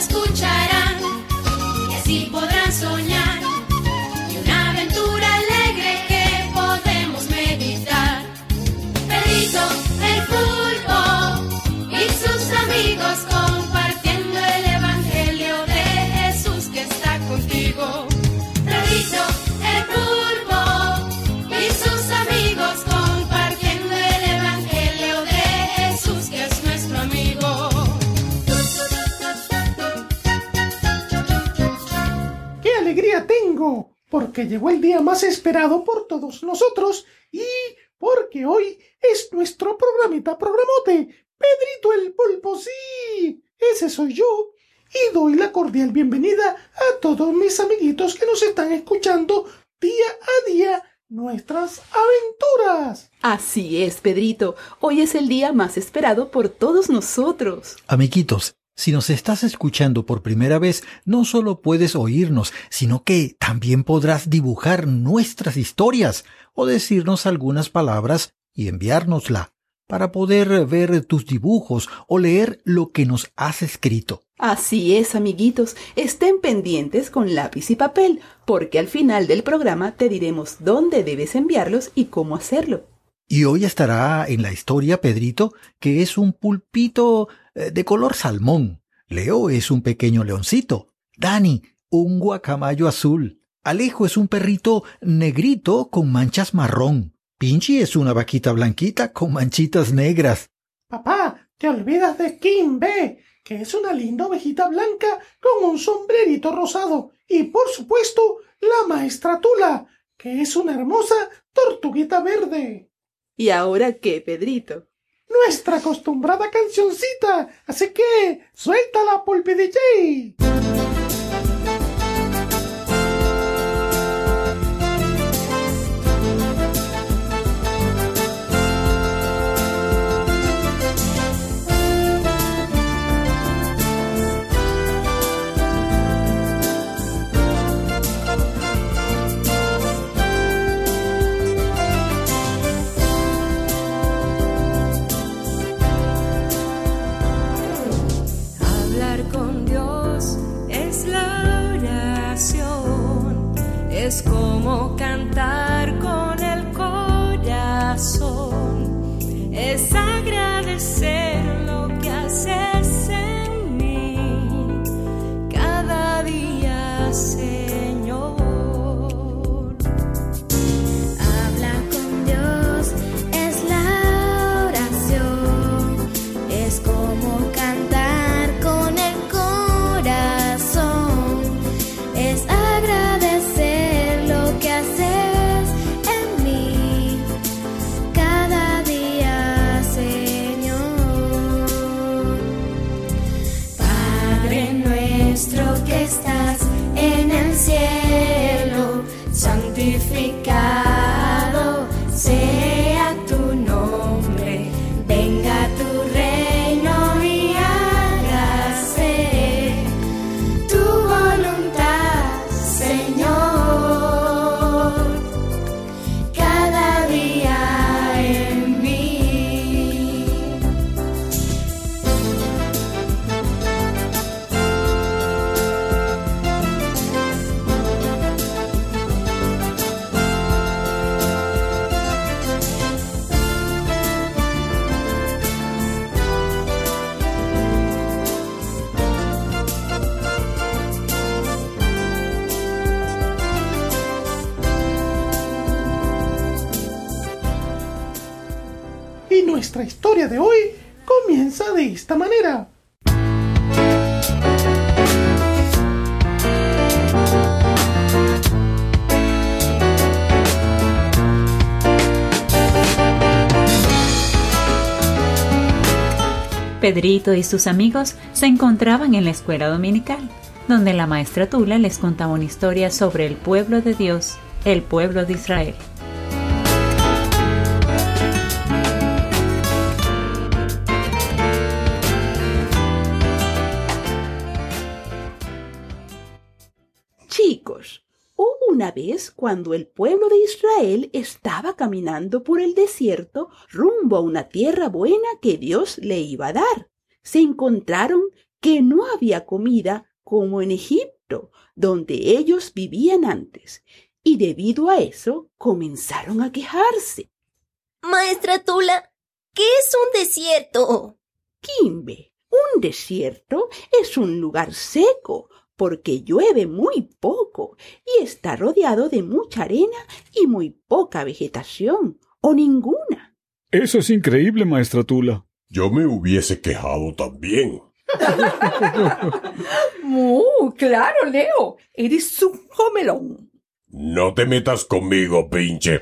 escucharán y así podrán soñar y una aventura alegre que podemos meditar. Pedrito el pulpo y sus amigos compartiendo el evangelio de Jesús que está contigo. Pedrito el pulpo y sus amigos compartiendo el evangelio de Jesús que es nuestro amigo. ¡Qué alegría tengo! Porque llegó el día más esperado por todos nosotros y porque hoy es nuestro programote. Pedrito el Pulpo, sí, ese soy yo. Y doy la cordial bienvenida a todos mis amiguitos que nos están escuchando día a día nuestras aventuras. Así es, Pedrito. Hoy es el día más esperado por todos nosotros. Amiguitos, si nos estás escuchando por primera vez, no solo puedes oírnos, sino que también podrás dibujar nuestras historias o decirnos algunas palabras y enviárnosla para poder ver tus dibujos o leer lo que nos has escrito. Así es, amiguitos. Estén pendientes con lápiz y papel, porque al final del programa te diremos dónde debes enviarlos y cómo hacerlo. Y hoy estará en la historia Pedrito, que es un pulpito de color salmón. Leo es un pequeño leoncito. Dani, un guacamayo azul. Alejo es un perrito negrito con manchas marrón. Pinchi es una vaquita blanquita con manchitas negras. Papá, te olvidas de Kimbe, que es una linda ovejita blanca con un sombrerito rosado. Y por supuesto, la maestra Tula, que es una hermosa tortuguita verde. ¿Y ahora qué, Pedrito? Nuestra acostumbrada cancioncita, así que suéltala, Pulpi DJ. Es como cantar con el corazón, es agradecer lo que haces en mí cada día, Señor. Hablar con Dios es la oración, es como cantar con el corazón, es agradecer que estás en el cielo, santificado sea tu nombre, venga tu reino y hágase tu voluntad, Señor, cada día en mí. Y nuestra historia de hoy comienza de esta manera. Pedrito y sus amigos se encontraban en la escuela dominical, donde la maestra Tula les contaba una historia sobre el pueblo de Dios, el pueblo de Israel. Chicos, hubo una vez cuando el pueblo de Israel estaba caminando por el desierto rumbo a una tierra buena que Dios le iba a dar. Se encontraron que no había comida como en Egipto, donde ellos vivían antes, y debido a eso comenzaron a quejarse. Maestra Tula, ¿qué es un desierto? Quimbe, un desierto es un lugar seco, porque llueve muy poco y está rodeado de mucha arena y muy poca vegetación, o ninguna. Eso es increíble, maestra Tula. Yo me hubiese quejado también. Claro, Leo. Eres un jomelón. No te metas conmigo, pinche.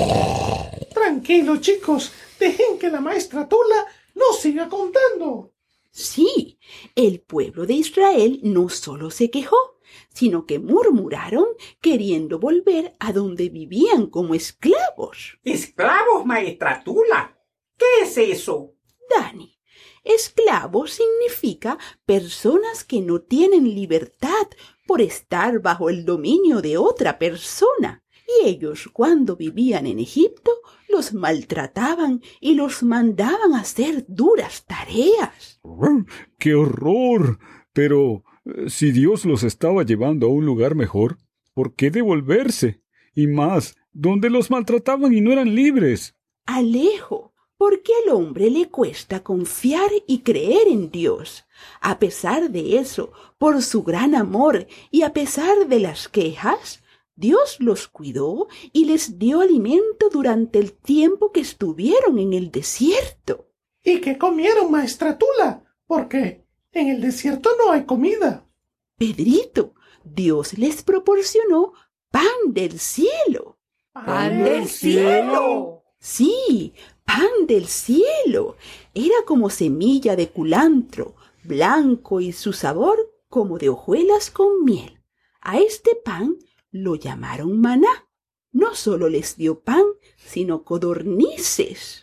Tranquilos, chicos. Dejen que la maestra Tula nos siga contando. Sí, el pueblo de Israel no solo se quejó, sino que murmuraron queriendo volver a donde vivían como esclavos. ¿Esclavos, maestra Tula? ¿Qué es eso? Dani, esclavo significa personas que no tienen libertad por estar bajo el dominio de otra persona. Y ellos, cuando vivían en Egipto, los maltrataban y los mandaban a hacer duras tareas. ¡Qué horror! Pero si Dios los estaba llevando a un lugar mejor, ¿por qué devolverse? Y más, donde los maltrataban y no eran libres. Alejo, porque al hombre le cuesta confiar y creer en Dios. A pesar de eso, por su gran amor y a pesar de las quejas, Dios los cuidó y les dio alimento durante el tiempo que estuvieron en el desierto. ¿Y qué comieron, maestra Tula? Porque en el desierto no hay comida. Pedrito, Dios les proporcionó pan del cielo. ¡Pan del cielo! Sí, pan del cielo. Era como semilla de culantro, blanco y su sabor como de hojuelas con miel. A este pan lo llamaron maná. No solo les dio pan, sino codornices.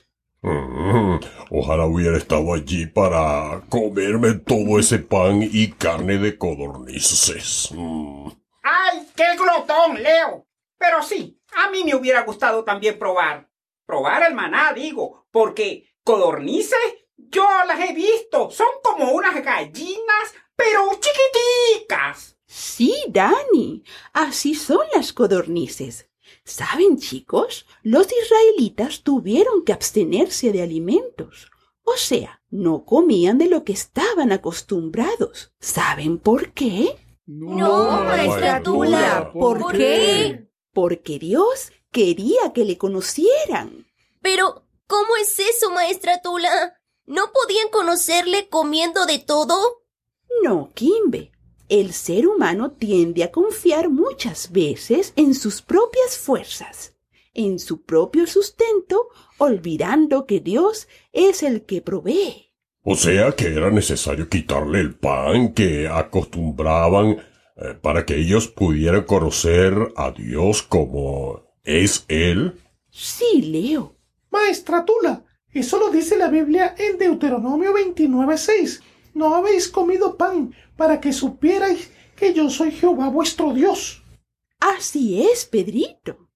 Ojalá hubiera estado allí para comerme todo ese pan y carne de codornices. ¡Ay, qué glotón, Leo! Pero sí, a mí me hubiera gustado también probar el maná, digo, porque codornices yo las he visto, son como unas gallinas, pero chiquiticas. Sí, Dani, así son las codornices. ¿Saben, chicos? Los israelitas tuvieron que abstenerse de alimentos. O sea, no comían de lo que estaban acostumbrados. ¿Saben por qué? No, maestra Tula, ¿por qué? Porque Dios quería que le conocieran. Pero, ¿cómo es eso, maestra Tula? ¿No podían conocerle comiendo de todo? No, Quimbe. El ser humano tiende a confiar muchas veces en sus propias fuerzas, en su propio sustento, olvidando que Dios es el que provee. O sea que era necesario quitarle el pan que acostumbraban para que ellos pudieran conocer a Dios como es Él. Sí, Leo. Maestra Tula, eso lo dice la Biblia en Deuteronomio 29:6. No habéis comido pan para que supierais que yo soy Jehová vuestro Dios. Así es, Pedrito.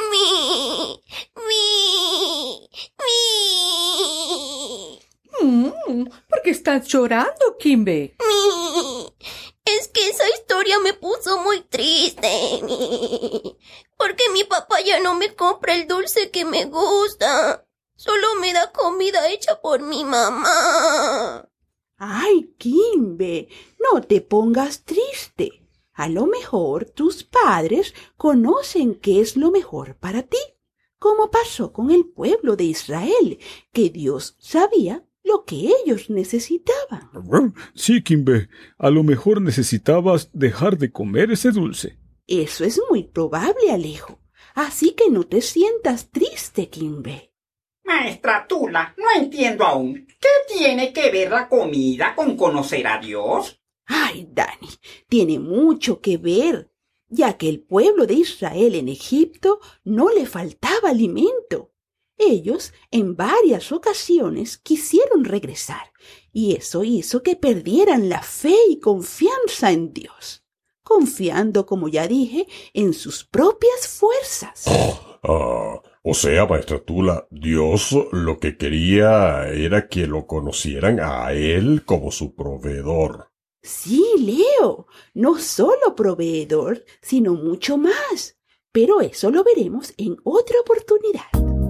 ¿Por qué estás llorando, Quimbe? Es que esa historia me puso muy triste. Porque mi papá ya no me compra el dulce que me gusta. Solo me da comida hecha por mi mamá. Ay, Quimbe, no te pongas triste. A lo mejor tus padres conocen qué es lo mejor para ti, como pasó con el pueblo de Israel, que Dios sabía lo que ellos necesitaban. Sí, Quimbe, a lo mejor necesitabas dejar de comer ese dulce. Eso es muy probable, Alejo. Así que no te sientas triste, Quimbe. Maestra Tula, no entiendo aún. ¿Qué tiene que ver la comida con conocer a Dios? Ay, Dani, tiene mucho que ver, ya que el pueblo de Israel en Egipto no le faltaba alimento. Ellos en varias ocasiones quisieron regresar, y eso hizo que perdieran la fe y confianza en Dios, confiando, como ya dije, en sus propias fuerzas. O sea, maestra Tula, Dios lo que quería era que lo conocieran a Él como su proveedor. Sí, Leo, no solo proveedor, sino mucho más. Pero eso lo veremos en otra oportunidad.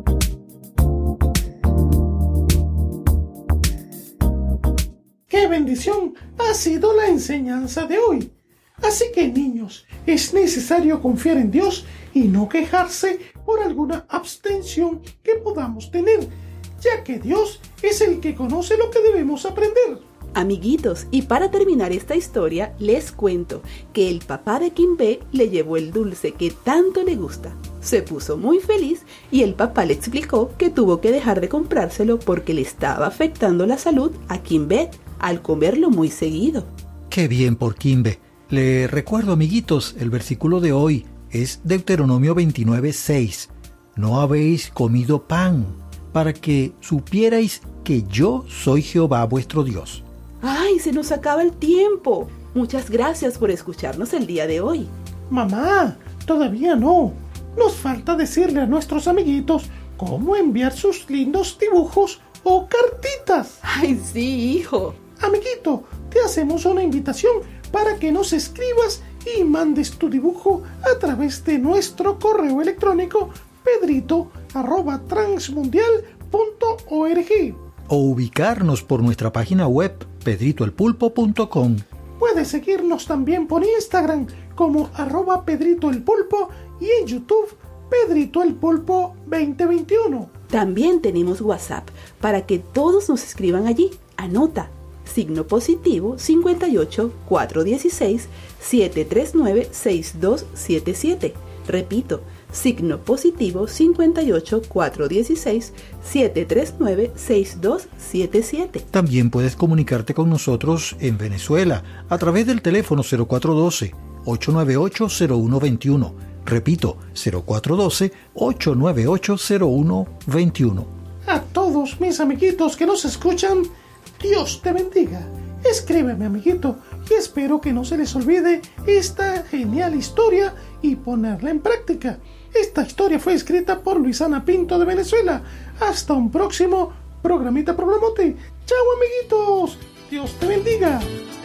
¡Qué bendición ha sido la enseñanza de hoy! Así que, niños, es necesario confiar en Dios y no quejarse por alguna abstención que podamos tener, ya que Dios es el que conoce lo que debemos aprender. Amiguitos, y para terminar esta historia, les cuento que el papá de Kimbe le llevó el dulce que tanto le gusta. Se puso muy feliz y el papá le explicó que tuvo que dejar de comprárselo porque le estaba afectando la salud a Kimbe al comerlo muy seguido. ¡Qué bien por Kimbe! Le recuerdo, amiguitos, el versículo de hoy es Deuteronomio 29:6. No habéis comido pan, para que supierais que yo soy Jehová vuestro Dios. ¡Ay, se nos acaba el tiempo! Muchas gracias por escucharnos el día de hoy. Mamá, todavía no. Nos falta decirle a nuestros amiguitos cómo enviar sus lindos dibujos o cartitas. ¡Ay, sí, hijo! Amiguito, te hacemos una invitación para que nos escribas y mandes tu dibujo a través de nuestro correo electrónico pedrito@transmundial.org. O ubicarnos por nuestra página web pedritoelpulpo.com. Puedes seguirnos también por Instagram como @pedritoelpulpo y en YouTube Pedrito el Pulpo 2021. También tenemos WhatsApp para que todos nos escriban allí. Anota: signo positivo 58 416 739 6277. Repito, signo positivo 58 416 739 6277. También puedes comunicarte con nosotros en Venezuela a través del teléfono 0412-898-0121. Repito, 0412-898-0121. A todos mis amiguitos que nos escuchan, Dios te bendiga. Escríbeme, amiguito, y espero que no se les olvide esta genial historia y ponerla en práctica. Esta historia fue escrita por Luisana Pinto de Venezuela. Hasta un próximo programita Programote. ¡Chao, amiguitos! ¡Dios te bendiga!